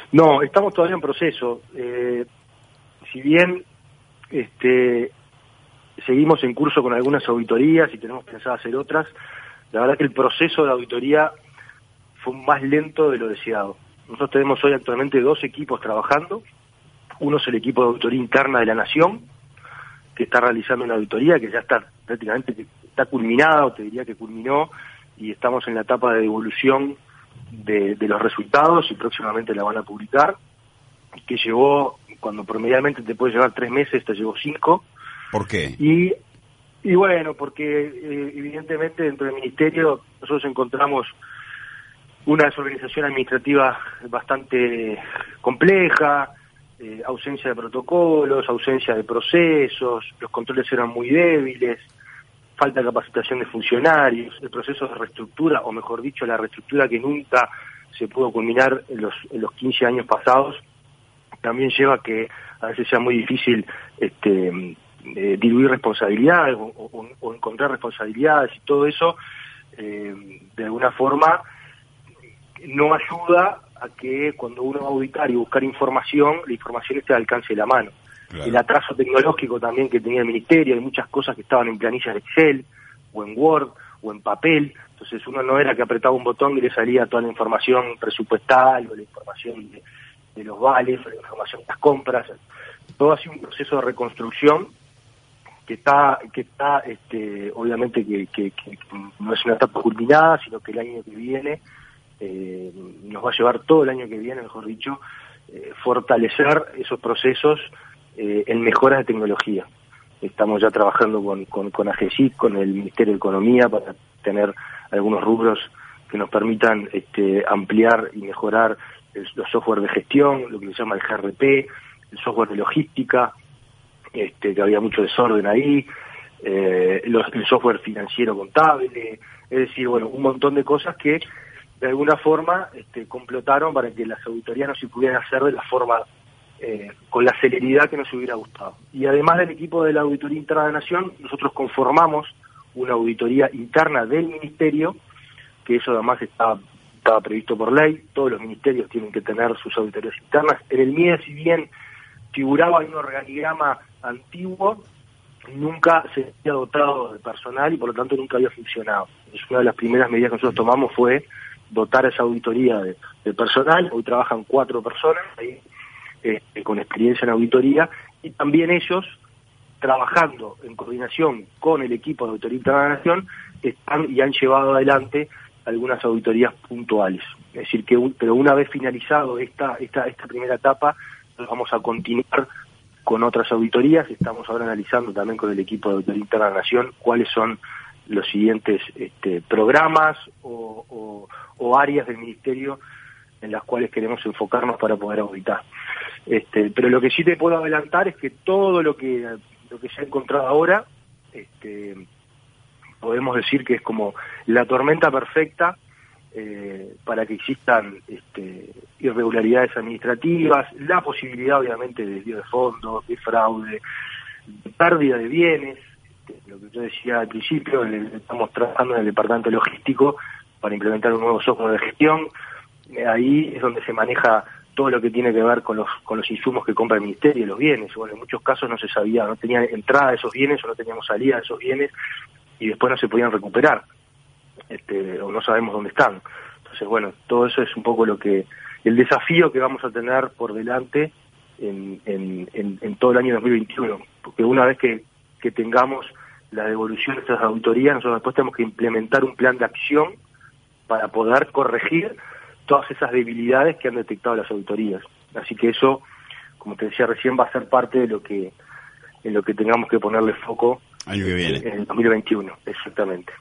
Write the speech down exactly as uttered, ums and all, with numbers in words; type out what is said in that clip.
No, estamos todavía en proceso. Eh, si bien este, seguimos en curso con algunas auditorías y tenemos pensado hacer otras, la verdad que el proceso de auditoría fue más lento de lo deseado. Nosotros tenemos hoy actualmente dos equipos trabajando. Uno es el equipo de auditoría interna de la Nación, que está realizando una auditoría que ya está prácticamente está culminada, o te diría que culminó, y estamos en la etapa de devolución de, de los resultados y próximamente la van a publicar, que llevó, cuando promedialmente te puede llevar tres meses, te llevó cinco. ¿Por qué? Y, y bueno, porque eh, evidentemente dentro del Ministerio nosotros encontramos una desorganización administrativa bastante compleja, eh, ausencia de protocolos, ausencia de procesos, los controles eran muy débiles, falta de capacitación de funcionarios, el proceso de reestructura, o mejor dicho, la reestructura que nunca se pudo culminar en los, en los quince años pasados, también lleva a que a veces sea muy difícil este, eh, diluir responsabilidades o, o, o encontrar responsabilidades, y todo eso, eh, de alguna forma, no ayuda a que cuando uno va a auditar y buscar información, la información esté al alcance de la mano. Claro. El atraso tecnológico también que tenía el Ministerio, hay muchas cosas que estaban en planillas de Excel, o en Word, o en papel, entonces uno no era que apretaba un botón y le salía toda la información presupuestal, o la información de, de los vales, o la información de las compras. Todo ha sido un proceso de reconstrucción que está, que está este, obviamente que, que, que no es una etapa culminada, sino que el año que viene, Eh, nos va a llevar todo el año que viene, mejor dicho, eh, fortalecer esos procesos eh, en mejoras de tecnología. Estamos ya trabajando con, con, con AGESIC, con el Ministerio de Economía, para tener algunos rubros que nos permitan este, ampliar y mejorar el, los software de gestión, lo que se llama el G R P, el software de logística, este, que había mucho desorden ahí, eh, los, el software financiero contable, es decir, bueno, un montón de cosas que de alguna forma este, complotaron para que las auditorías no se pudieran hacer de la forma, eh, con la celeridad que nos hubiera gustado. Y además del equipo de la Auditoría Interna de la Nación, nosotros conformamos una auditoría interna del Ministerio, que eso además estaba, estaba previsto por ley, todos los ministerios tienen que tener sus auditorías internas. En el M I E, si bien figuraba en un organigrama antiguo, nunca se había dotado de personal y por lo tanto nunca había funcionado. Es una de las primeras medidas que nosotros tomamos fue dotar a esa auditoría de, de personal. Hoy trabajan cuatro personas ahí, este, con experiencia en auditoría, y también ellos, trabajando en coordinación con el equipo de Auditoría Interna de la Nación, están y han llevado adelante algunas auditorías puntuales. Es decir, que pero una vez finalizado esta, esta, esta primera etapa, vamos a continuar con otras auditorías. Estamos ahora analizando también con el equipo de Auditoría Interna de la Nación cuáles son los siguientes este, programas o, o, o áreas del Ministerio en las cuales queremos enfocarnos para poder auditar. Este, pero lo que sí te puedo adelantar es que todo lo que lo que se ha encontrado ahora, este, podemos decir que es como la tormenta perfecta eh, para que existan este, irregularidades administrativas, la posibilidad obviamente de desvío de fondos, de fraude, de pérdida de bienes. Lo que yo decía al principio, estamos trabajando en el departamento logístico para implementar un nuevo software de gestión. Ahí es donde se maneja todo lo que tiene que ver con los con los insumos que compra el Ministerio y los bienes. Bueno, en muchos casos no se sabía, no tenía entrada de esos bienes o no teníamos salida de esos bienes y después no se podían recuperar, este, o no sabemos dónde están. Entonces, bueno, todo eso es un poco lo que el desafío que vamos a tener por delante en, en, en, en todo el año dos mil veintiuno, porque una vez que que tengamos la devolución de estas auditorías, nosotros después tenemos que implementar un plan de acción para poder corregir todas esas debilidades que han detectado las auditorías. Así que eso, como te decía recién, va a ser parte de lo que en lo que tengamos que ponerle foco año que viene. En el dos mil veintiuno, exactamente.